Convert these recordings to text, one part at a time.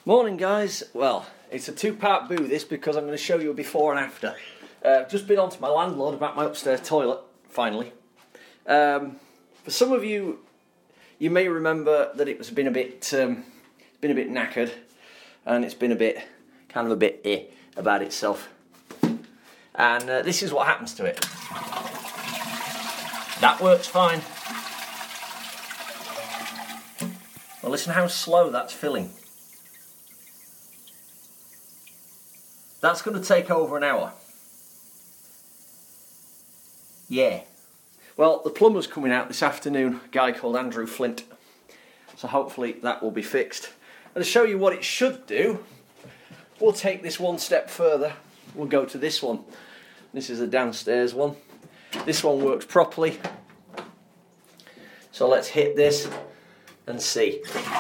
Morning guys, well it's a two-part boo this because I'm going to show you a before and after. I've just been on to my landlord about my upstairs toilet, finally. For some of you, you may remember that it's been a bit knackered and it's been a bit about itself. And this is what happens to it. That works fine. Well, listen how slow that's filling. That's going to take over an hour. Yeah. Well, the plumber's coming out this afternoon, a guy called Andrew Flint. So hopefully that will be fixed. And to show you what it should do, we'll take this one step further. We'll go to this one. This is a downstairs one. This one works properly. So let's hit this and see.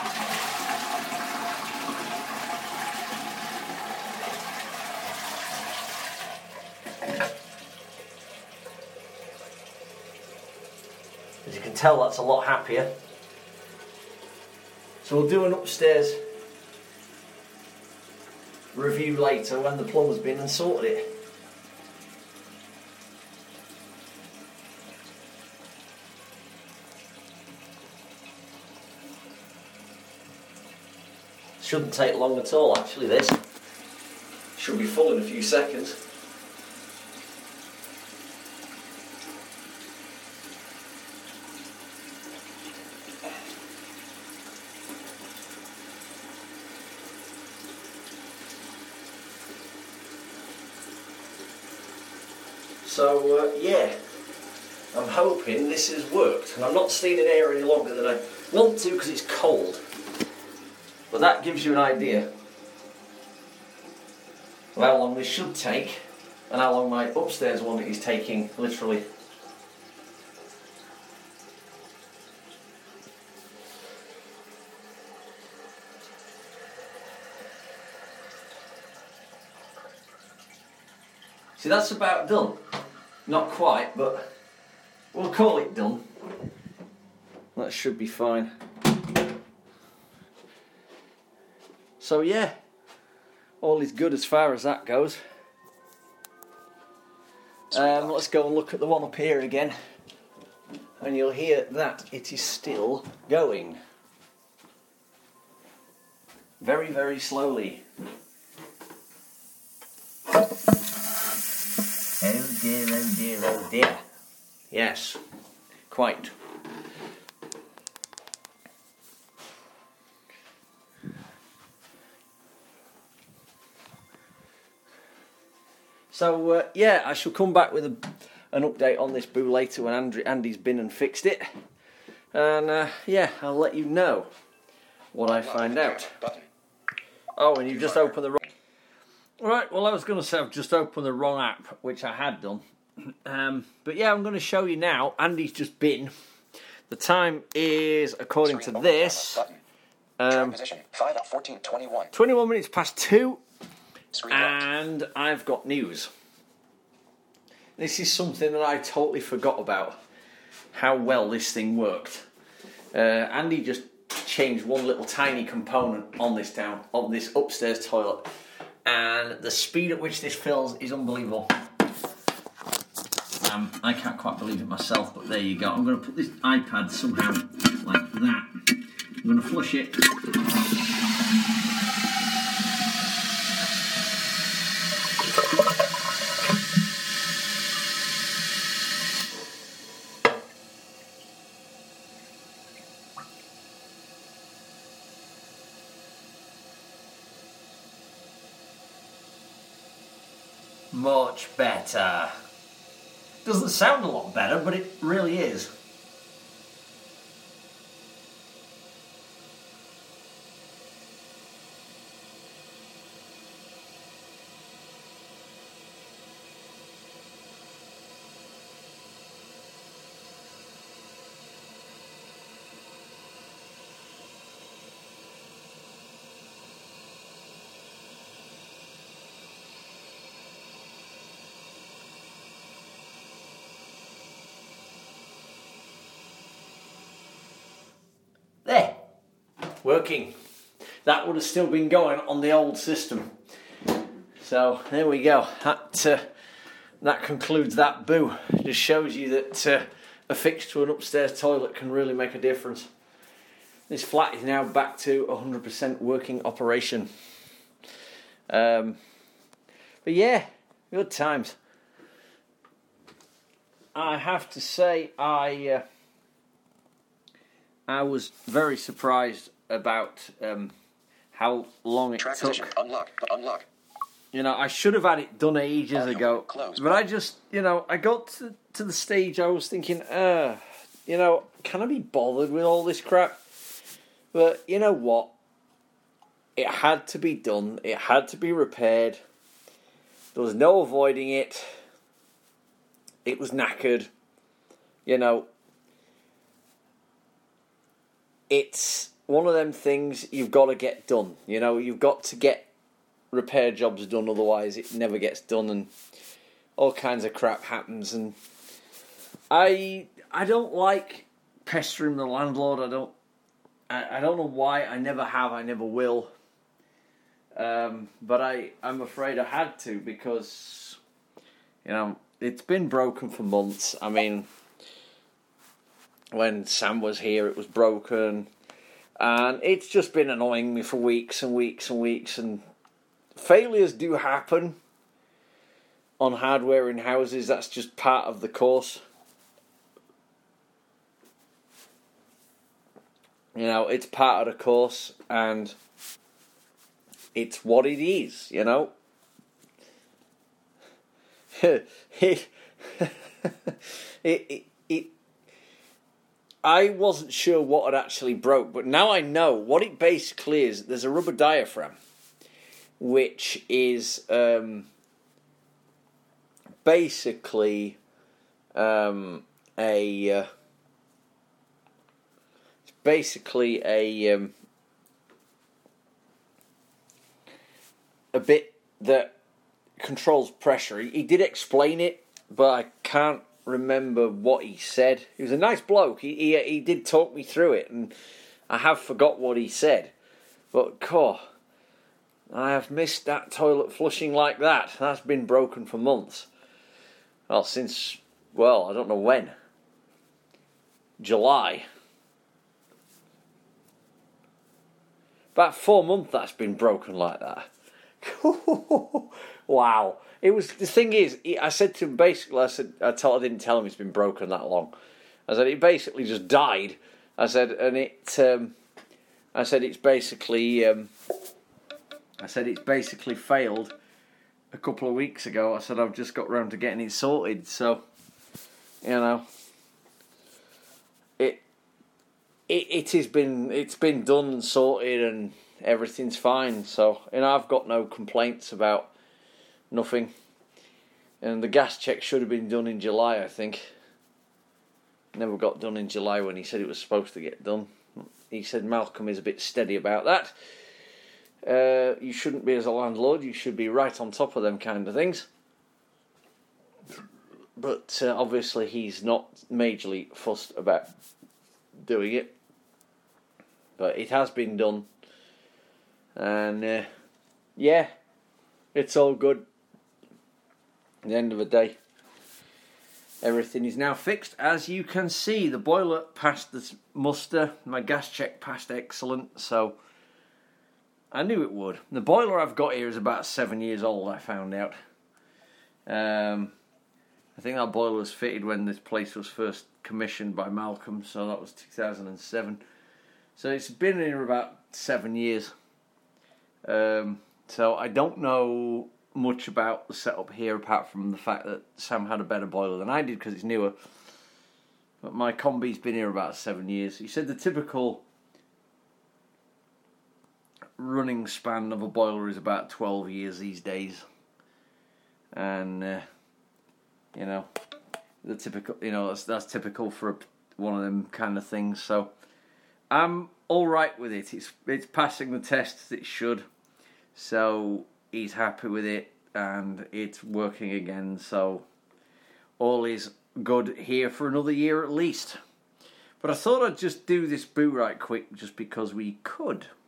As you can tell, that's a lot happier. So we'll do an upstairs review later when the plumber's been and sorted it. Shouldn't take long at all, actually, this. Should be full in a few seconds. So, yeah, I'm hoping this has worked. And I'm not staying in here any longer than I want to because it's cold. But that gives you an idea of how long this should take and how long my upstairs one is taking, literally. See, that's about done. Not quite, but we'll call it done. That should be fine. So yeah, all is good as far as that goes. Let's go and look at the one up here again. And you'll hear that it is still going. Very, very slowly. Oh dear, oh dear, oh dear. Yes, quite. So, yeah, I shall come back with an update on this boo later when Andy's been and fixed it. And, yeah, I'll let you know what I find out. Oh, and you've just opened the wrong... Right, well, I was going to say I've just opened the wrong app, which I had done. But, yeah, I'm going to show you now. Andy's just been. The time is, according to this... 21 minutes past 2. And I've got news. This is something that I totally forgot about, how well this thing worked. Andy just changed one little tiny component on this upstairs toilet, and the speed at which this fills is unbelievable. I can't quite believe it myself, but there you go. I'm going to put this iPad somehow like that. I'm going to flush it. Much better. Doesn't sound a lot better, but it really is. There. Working. that would have still been going on the old system. So there we go. That concludes that boo. It just shows you that a fix to an upstairs toilet can really make a difference. This flat is now back to 100% working operation. But yeah, good times. I have to say, I was very surprised about how long it took. Unlock. You know, I should have had it done ages ago. Close. But I just, I got to the stage I was thinking, can I be bothered with all this crap? But you know what? It had to be done. It had to be repaired. There was no avoiding it. It was knackered. It's one of them things you've got to get done. You've got to get repair jobs done, otherwise it never gets done, and all kinds of crap happens. And I don't like pestering the landlord. I don't know why. I never have. I never will. But I'm afraid I had to, because it's been broken for months. I mean, when Sam was here, it was broken, and it's just been annoying me for weeks and weeks and weeks. And failures do happen on hardware in houses. That's just part of the course. It's part of the course, and it's what it is, I wasn't sure what had actually broke, but now I know what it basically is. There's a rubber diaphragm, which is basically a bit that controls pressure. He did explain it, but I can't remember what he said. He was a nice bloke. He did talk me through it, and I have forgot what he said. But I have missed that toilet flushing like that. That's been broken for months. Well, since, I don't know when. July. About 4 months that's been broken like that. Wow. The thing is, I said to him basically, I didn't tell him it's been broken that long. I said it basically just died. I said it's basically failed a couple of weeks ago. I said I've just got round to getting it sorted. So, it's been done and sorted, and everything's fine. So, I've got no complaints about nothing. And the gas check should have been done in July, I think. Never got done in July when he said it was supposed to get done. He said Malcolm is a bit steady about that. You shouldn't be as a landlord. You should be right on top of them kind of things. But obviously he's not majorly fussed about doing it. But it has been done. And it's all good. At the end of the day, everything is now fixed. As you can see, the boiler passed the muster. My gas check passed excellent. So I knew it would. The boiler I've got here is about 7 years old, I found out. I think that boiler was fitted when this place was first commissioned by Malcolm, so that was 2007. So it's been here about 7 years. So I don't know much about the setup here, apart from the fact that Sam had a better boiler than I did because it's newer. But my combi's been here about 7 years. He said the typical running span of a boiler is about 12 years these days. And, the typical, that's typical for one of them kind of things. So I'm all right with it. It's passing the tests it should. So he's happy with it, and it's working again. So all is good here for another year at least. But I thought I'd just do this boo right quick, just because we could.